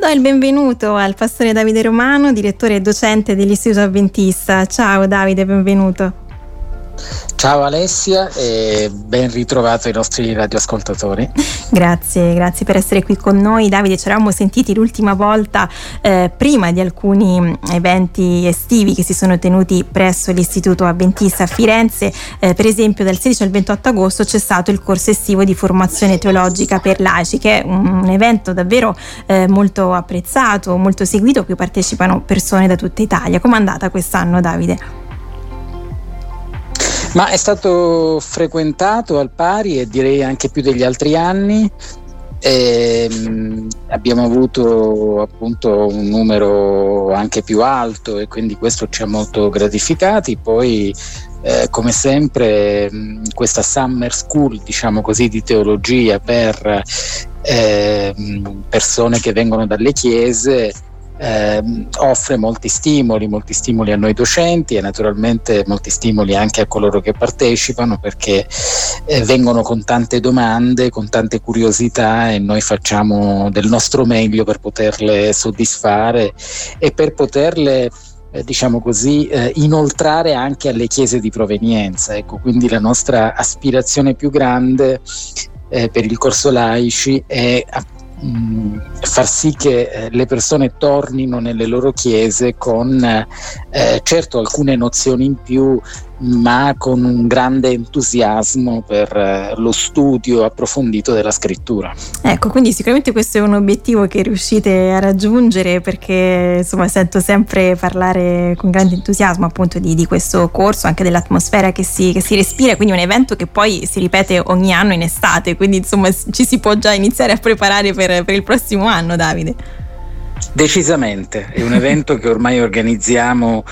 Do il benvenuto al pastore Davide Romano, direttore e docente dell'Istituto Adventista. Ciao Davide, benvenuto. Ciao Alessia e ben ritrovato ai nostri radioascoltatori. Grazie per essere qui con noi. Davide, ci eravamo sentiti l'ultima volta prima di alcuni eventi estivi che si sono tenuti presso l'Istituto Adventista a Firenze. Per esempio dal 16 al 28 agosto c'è stato il corso estivo di formazione teologica per laici, che è un evento davvero molto apprezzato, molto seguito, a cui partecipano persone da tutta Italia. Com'è andata quest'anno, Davide? Ma è stato frequentato al pari e direi anche più degli altri anni. Abbiamo avuto appunto un numero anche più alto e quindi questo ci ha molto gratificati. Poi come sempre questa summer school, diciamo così, di teologia per persone che vengono dalle chiese offre molti stimoli a noi docenti e naturalmente molti stimoli anche a coloro che partecipano, perché vengono con tante domande, con tante curiosità, e noi facciamo del nostro meglio per poterle soddisfare e per poterle diciamo così inoltrare anche alle chiese di provenienza. Ecco, quindi la nostra aspirazione più grande per il corso laici è far sì che le persone tornino nelle loro chiese con certo alcune nozioni in più, ma con un grande entusiasmo per lo studio approfondito della scrittura. Ecco, quindi sicuramente questo è un obiettivo che riuscite a raggiungere, perché insomma sento sempre parlare con grande entusiasmo appunto di questo corso, anche dell'atmosfera che si respira, quindi un evento che poi si ripete ogni anno in estate, quindi insomma ci si può già iniziare a preparare per il prossimo anno, Davide. Decisamente, è un evento che ormai organizziamo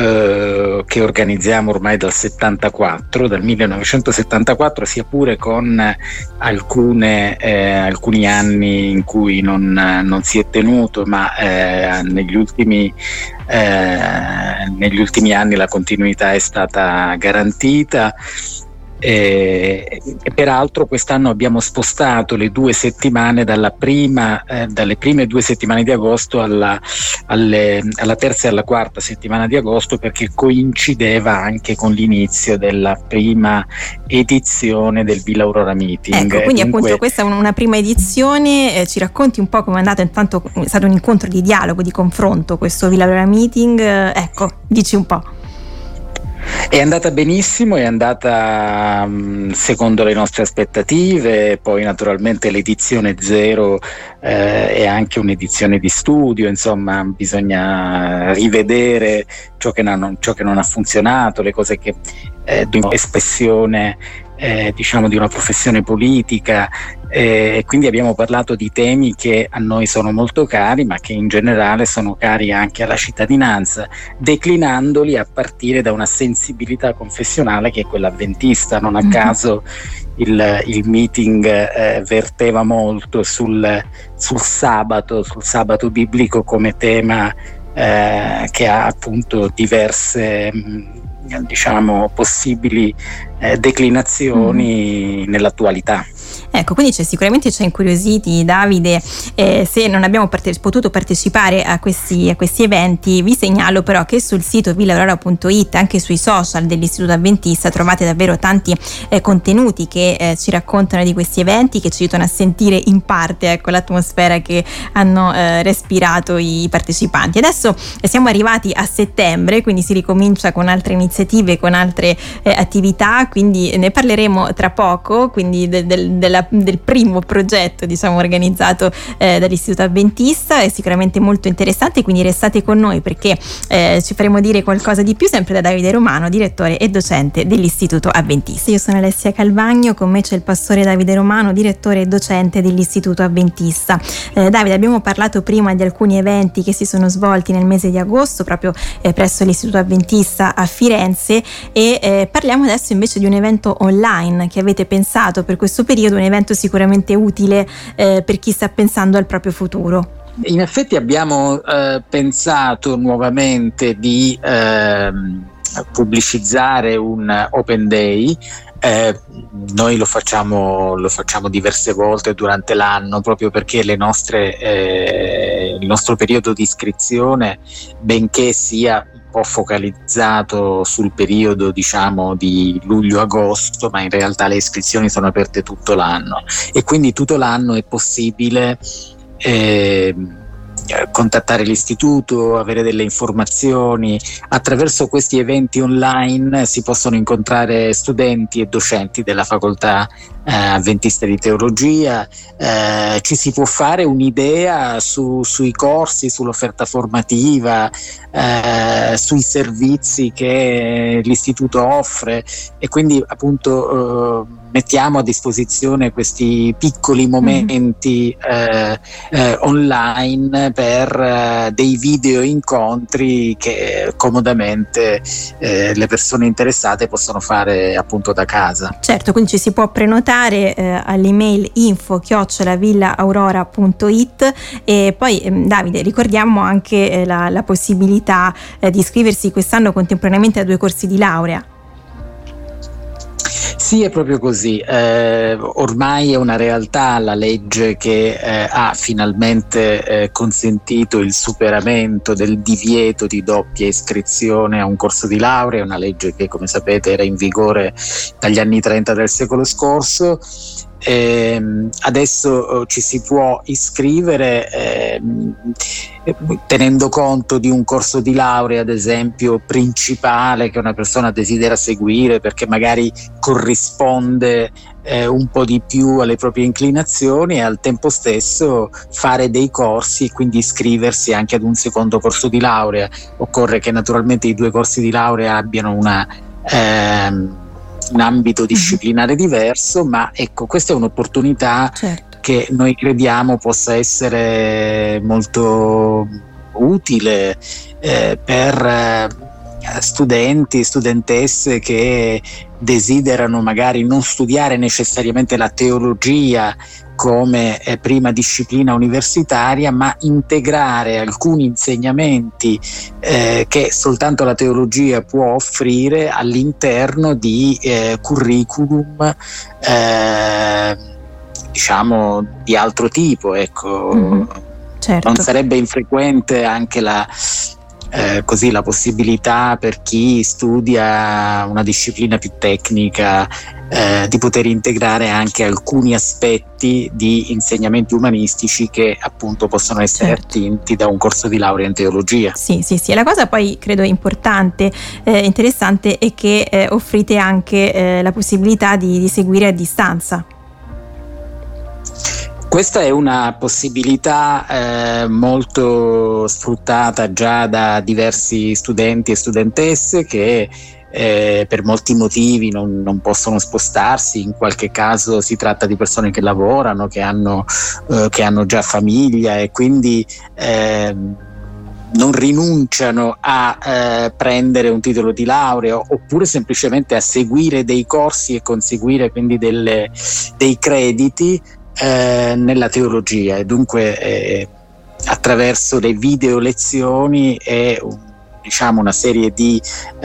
ormai dal 1974, sia pure con alcuni anni in cui non si è tenuto, ma negli ultimi anni la continuità è stata garantita. E peraltro quest'anno abbiamo spostato le 2 settimane dalle prime 2 settimane di agosto alla terza e alla quarta settimana di agosto, perché coincideva anche con l'inizio della prima edizione del Villa Aurora Meeting. Ecco, quindi appunto questa è una prima edizione. Ci racconti un po' come è andato? Intanto è stato un incontro di dialogo, di confronto, questo Villa Aurora Meeting. Ecco, dici un po'. È andata benissimo, è andata secondo le nostre aspettative. Poi naturalmente l'edizione 0 è anche un'edizione di studio, insomma bisogna rivedere ciò che non ha funzionato, le cose che di espressione diciamo di una professione politica, e quindi abbiamo parlato di temi che a noi sono molto cari, ma che in generale sono cari anche alla cittadinanza, declinandoli a partire da una sensibilità confessionale che è quella avventista. Non a caso il meeting verteva molto sul sabato biblico come tema che ha appunto diverse diciamo possibili declinazioni nell'attualità. Ecco, quindi sicuramente ci ha incuriositi, Davide. Se non abbiamo potuto partecipare a questi eventi, vi segnalo però che sul sito villaurora.it, anche sui social dell'Istituto Adventista, trovate davvero tanti contenuti che ci raccontano di questi eventi, che ci aiutano a sentire in parte l'atmosfera che hanno respirato i partecipanti. Adesso siamo arrivati a settembre, quindi si ricomincia con altre iniziative, con altre attività, quindi ne parleremo tra poco, quindi del primo progetto diciamo organizzato dall'Istituto Adventista. È sicuramente molto interessante, quindi restate con noi perché ci faremo dire qualcosa di più, sempre da Davide Romano, direttore e docente dell'Istituto Adventista. Io sono Alessia Calvagno, con me c'è il pastore Davide Romano, direttore e docente dell'Istituto Adventista. Davide, abbiamo parlato prima di alcuni eventi che si sono svolti nel mese di agosto proprio presso l'Istituto Adventista a Firenze, e parliamo adesso invece di un evento online che avete pensato per questo periodo, un evento sicuramente utile per chi sta pensando al proprio futuro. In effetti abbiamo pensato nuovamente di pubblicizzare un Open Day. Noi lo facciamo diverse volte durante l'anno, proprio perché le nostre nostro periodo di iscrizione, benché sia un po' focalizzato sul periodo diciamo di luglio-agosto, ma in realtà le iscrizioni sono aperte tutto l'anno e quindi tutto l'anno è possibile contattare l'istituto, avere delle informazioni. Attraverso questi eventi online si possono incontrare studenti e docenti della facoltà avventista di teologia, ci si può fare un'idea sui corsi, sull'offerta formativa, sui servizi che l'istituto offre, e quindi appunto mettiamo a disposizione questi piccoli momenti online per dei video incontri che comodamente le persone interessate possono fare appunto da casa. Certo, quindi ci si può prenotare all'email info@villaaurora.it. E poi Davide, ricordiamo anche la possibilità di iscriversi quest'anno contemporaneamente a 2 corsi di laurea. Sì, è proprio così. Ormai è una realtà la legge che ha finalmente consentito il superamento del divieto di doppia iscrizione a un corso di laurea, una legge che, come sapete, era in vigore dagli anni 30 del secolo scorso. Adesso ci si può iscrivere tenendo conto di un corso di laurea, ad esempio principale, che una persona desidera seguire perché magari corrisponde un po' di più alle proprie inclinazioni, e al tempo stesso fare dei corsi e quindi iscriversi anche ad un secondo corso di laurea. Occorre che naturalmente i 2 corsi di laurea abbiano un ambito disciplinare diverso, ma ecco, questa è un'opportunità che noi crediamo possa essere molto utile per studenti e studentesse che desiderano magari non studiare necessariamente la teologia come prima disciplina universitaria, ma integrare alcuni insegnamenti che soltanto la teologia può offrire all'interno di curriculum diciamo di altro tipo, ecco. Certo. Non sarebbe infrequente anche la possibilità per chi studia una disciplina più tecnica di poter integrare anche alcuni aspetti di insegnamenti umanistici che appunto possono essere attinti da un corso di laurea in teologia. Sì. La cosa poi credo importante, interessante, è che offrite anche la possibilità di seguire a distanza. Questa è una possibilità molto sfruttata già da diversi studenti e studentesse che per molti motivi non possono spostarsi. In qualche caso si tratta di persone che lavorano, che hanno già famiglia, e quindi non rinunciano a prendere un titolo di laurea, oppure semplicemente a seguire dei corsi e conseguire quindi dei crediti nella teologia. E dunque attraverso le video lezioni e diciamo una serie di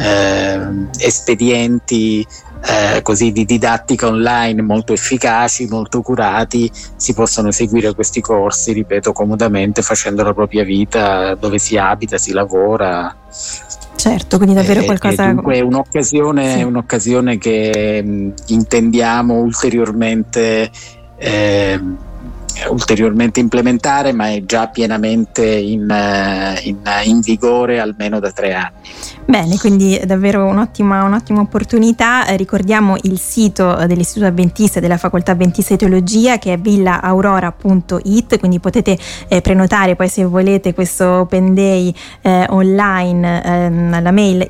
espedienti così di didattica online molto efficaci, molto curati, si possono seguire questi corsi, ripeto, comodamente, facendo la propria vita dove si abita, si lavora. Certo, quindi davvero qualcosa. Dunque è un'occasione che intendiamo ulteriormente implementare, ma è già pienamente in vigore almeno da 3 anni. Bene, quindi davvero un'ottima opportunità. Ricordiamo il sito dell'Istituto Adventista e della Facoltà Adventista di Teologia, che è villaaurora.it, quindi potete prenotare poi, se volete, questo open day online alla mail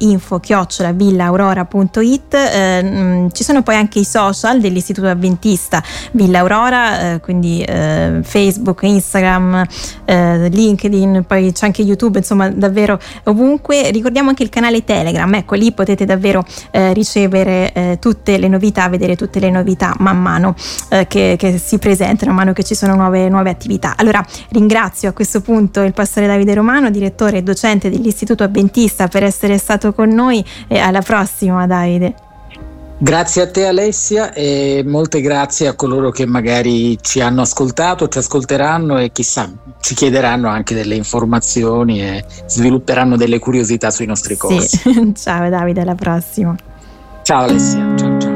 info@villaaurora.it. Ci sono poi anche i social dell'Istituto Adventista Villa Aurora, quindi Facebook, Instagram, LinkedIn, poi c'è anche YouTube, insomma davvero ovunque. Ricordiamo anche il canale Telegram, ecco, lì potete davvero ricevere tutte le novità, vedere tutte le novità man mano che si presentano, man mano che ci sono nuove attività. Allora ringrazio a questo punto il pastore Davide Romano, direttore e docente dell'Istituto Adventista, per essere stato con noi, e alla prossima, Davide. Grazie a te Alessia, e molte grazie a coloro che magari ci hanno ascoltato, ci ascolteranno e chissà ci chiederanno anche delle informazioni e svilupperanno delle curiosità sui nostri corsi. Sì. Ciao Davide, alla prossima. Ciao Alessia, ciao ciao.